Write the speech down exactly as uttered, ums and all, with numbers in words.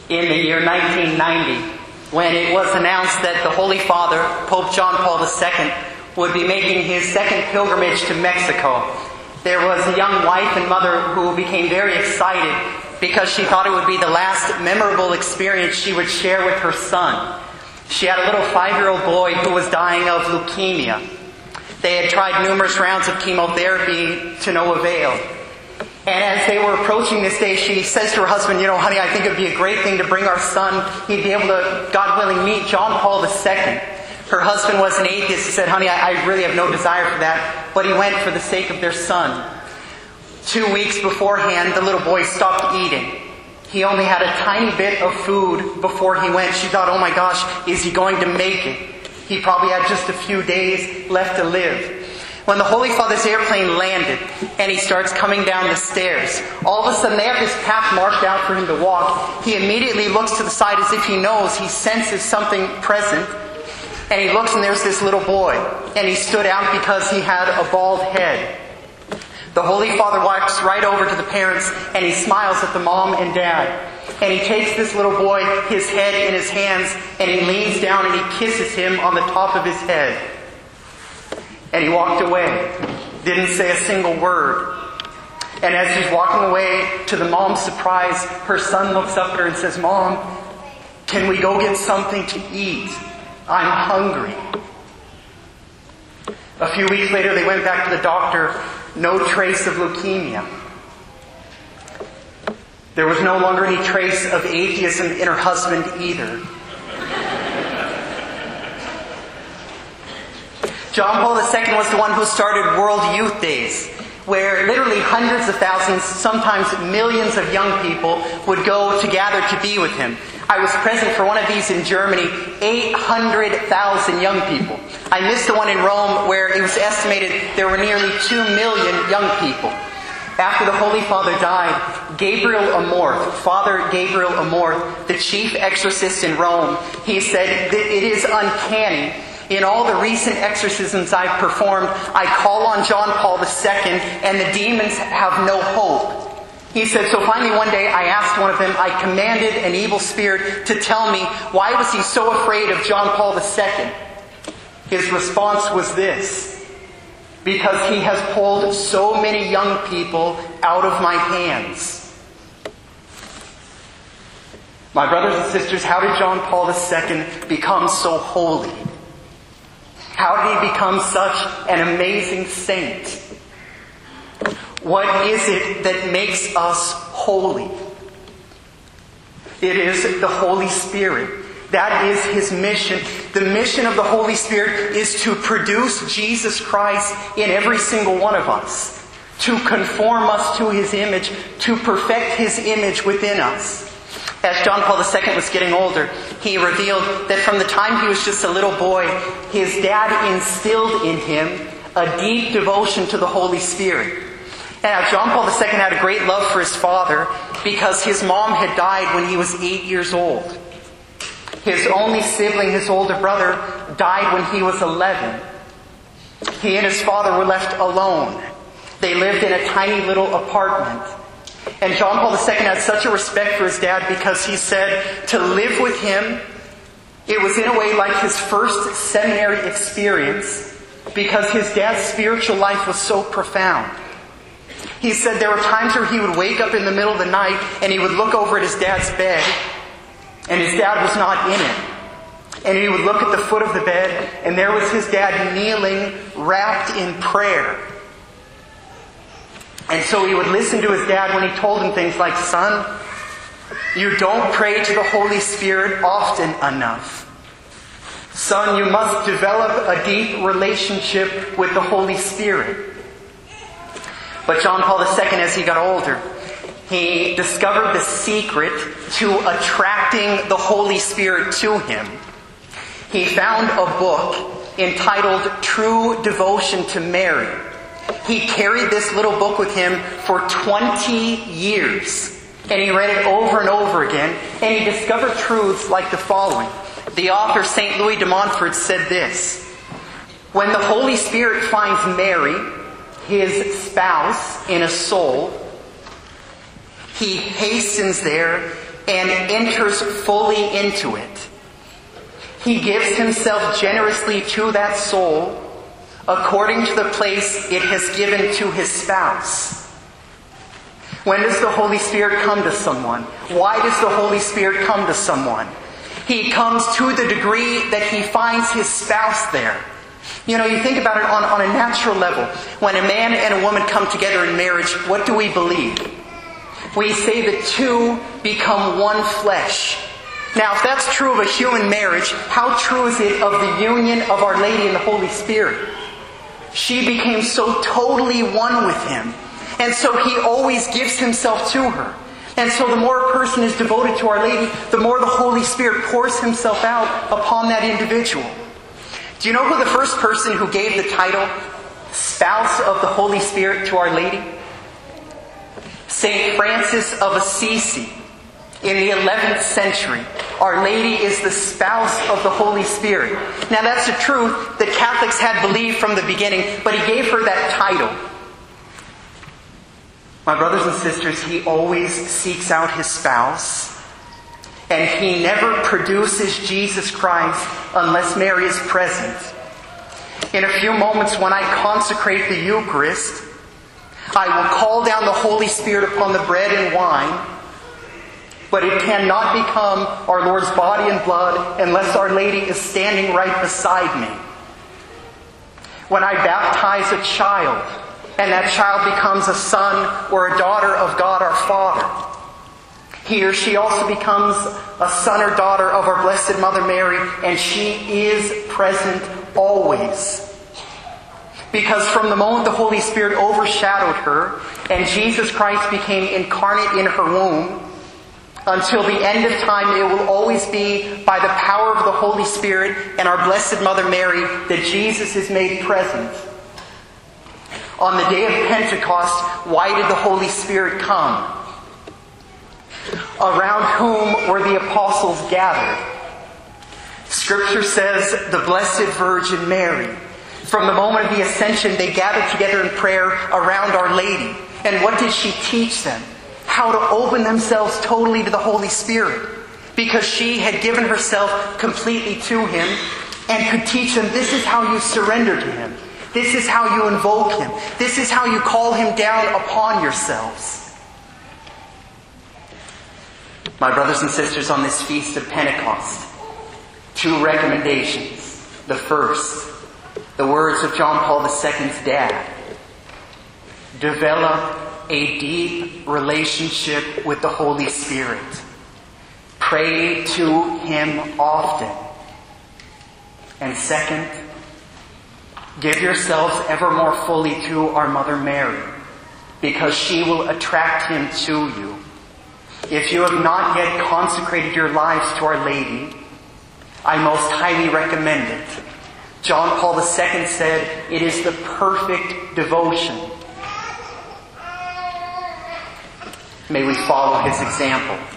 in the year nineteen ninety, when it was announced that the Holy Father, Pope John Paul the Second, would be making his second pilgrimage to Mexico. There was a young wife and mother who became very excited because she thought it would be the last memorable experience she would share with her son. She had a little five-year-old boy who was dying of leukemia. They had tried numerous rounds of chemotherapy to no avail. And as they were approaching this day, she says to her husband, you know, honey, I think it would be a great thing to bring our son. He'd be able to, God willing, meet John Paul the Second. Her husband was an atheist. He said, honey, I, I really have no desire for that. But he went for the sake of their son. Two weeks beforehand, the little boy stopped eating. He only had a tiny bit of food before he went. She thought, oh my gosh, is he going to make it? He probably had just a few days left to live. When the Holy Father's airplane landed and he starts coming down the stairs, all of a sudden they have this path marked out for him to walk. He immediately looks to the side as if he knows, he senses something present. And he looks and there's this little boy. And he stood out because he had a bald head. The Holy Father walks right over to the parents and he smiles at the mom and dad. And he takes this little boy, his head in his hands, and he leans down and he kisses him on the top of his head. And he walked away. Didn't say a single word. And as he's walking away, to the mom's surprise, her son looks up at her and says, Mom, can we go get something to eat? I'm hungry. A few weeks later, they went back to the doctor. No trace of leukemia. There was no longer any trace of atheism in her husband either. John Paul the Second was the one who started World Youth Days, where literally hundreds of thousands, sometimes millions of young people would go to gather to be with him. I was present for one of these in Germany, eight hundred thousand young people. I missed the one in Rome where it was estimated there were nearly two million young people. After the Holy Father died, Gabriel Amorth, Father Gabriel Amorth, the chief exorcist in Rome, he said that it is uncanny. In all the recent exorcisms I've performed, I call on John Paul the Second and the demons have no hope. He said, so finally one day I asked one of them, I commanded an evil spirit to tell me, why was he so afraid of John Paul the Second? His response was this: because he has pulled so many young people out of my hands. My brothers and sisters, how did John Paul the Second become so holy? How did he become such an amazing saint? What is it that makes us holy? It is the Holy Spirit. That is His mission. The mission of the Holy Spirit is to produce Jesus Christ in every single one of us, to conform us to His image, to perfect His image within us. As John Paul the Second was getting older, he revealed that from the time he was just a little boy, his dad instilled in him a deep devotion to the Holy Spirit. Now, John Paul the Second had a great love for his father because his mom had died when he was eight years old. His only sibling, his older brother, died when he was eleven. He and his father were left alone. They lived in a tiny little apartment. And John Paul the Second had such a respect for his dad because he said to live with him, it was in a way like his first seminary experience because his dad's spiritual life was so profound. He said there were times where he would wake up in the middle of the night and he would look over at his dad's bed and his dad was not in it. And he would look at the foot of the bed and there was his dad kneeling, wrapped in prayer. And so he would listen to his dad when he told him things like, son, you don't pray to the Holy Spirit often enough. Son, you must develop a deep relationship with the Holy Spirit. But John Paul the Second, as he got older, he discovered the secret to attracting the Holy Spirit to him. He found a book entitled True Devotion to Mary. He carried this little book with him for twenty years. And he read it over and over again. And he discovered truths like the following. The author, Saint Louis de Montfort, said this: when the Holy Spirit finds Mary, his spouse, in a soul, he hastens there and enters fully into it. He gives himself generously to that soul according to the place it has given to his spouse. When does the Holy Spirit come to someone? Why does the Holy Spirit come to someone? He comes to the degree that he finds his spouse there. You know, you think about it on, on a natural level. When a man and a woman come together in marriage, what do we believe? We say the two become one flesh. Now, if that's true of a human marriage, how true is it of the union of Our Lady and the Holy Spirit? She became so totally one with him. And so he always gives himself to her. And so the more a person is devoted to Our Lady, the more the Holy Spirit pours himself out upon that individual. Do you know who the first person who gave the title Spouse of the Holy Spirit to Our Lady? Saint Francis of Assisi. In the eleventh century, Our Lady is the spouse of the Holy Spirit. Now that's a truth that Catholics had believed from the beginning, but he gave her that title. My brothers and sisters, he always seeks out his spouse, and he never produces Jesus Christ unless Mary is present. In a few moments when I consecrate the Eucharist, I will call down the Holy Spirit upon the bread and wine, but it cannot become our Lord's body and blood unless Our Lady is standing right beside me. When I baptize a child, and that child becomes a son or a daughter of God our Father, he or she also becomes a son or daughter of our Blessed Mother Mary, and she is present always. Because from the moment the Holy Spirit overshadowed her, and Jesus Christ became incarnate in her womb, until the end of time, it will always be by the power of the Holy Spirit and our Blessed Mother Mary that Jesus is made present. On the day of Pentecost, why did the Holy Spirit come? Around whom were the apostles gathered? Scripture says the Blessed Virgin Mary. From the moment of the Ascension, they gathered together in prayer around Our Lady. And what did she teach them? How to open themselves totally to the Holy Spirit. Because she had given herself completely to him and could teach them, this is how you surrender to him. This is how you invoke him. This is how you call him down upon yourselves. My brothers and sisters, on this feast of Pentecost, two recommendations. The first, the words of John Paul the Second's dad. Develop a deep relationship with the Holy Spirit. Pray to him often. And second, give yourselves ever more fully to our Mother Mary, because she will attract him to you. If you have not yet consecrated your lives to Our Lady, I most highly recommend it. John Paul the Second said, it is the perfect devotion. May we follow his example.